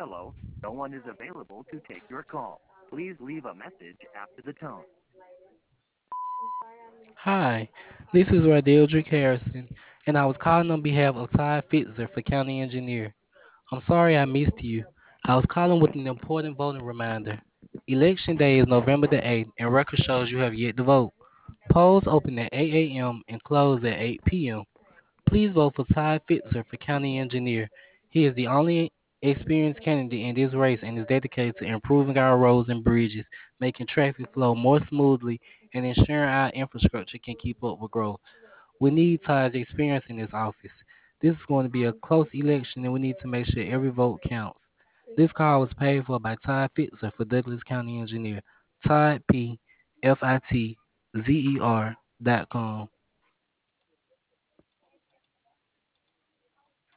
Hello, no one is available to take your call. Please leave a message after the tone. Hi, this is Radildrick Harrison, and I was calling on behalf of Ty Fitzer for County Engineer. I'm sorry I missed you. I was calling with an important voting reminder. Election day is November the 8th, and record shows you have yet to vote. Polls open at 8 a.m. and close at 8 p.m. Please vote for Ty Fitzer for County Engineer. He is the only experienced candidate in this race and is dedicated to improving our roads and bridges, making traffic flow more smoothly, and ensuring our infrastructure can keep up with growth. We need Ty's experience in this office. This is going to be a close election, and we need to make sure every vote counts. This call was paid for by Todd Fitzer for Douglas County Engineer. Todd P. FITZER.com.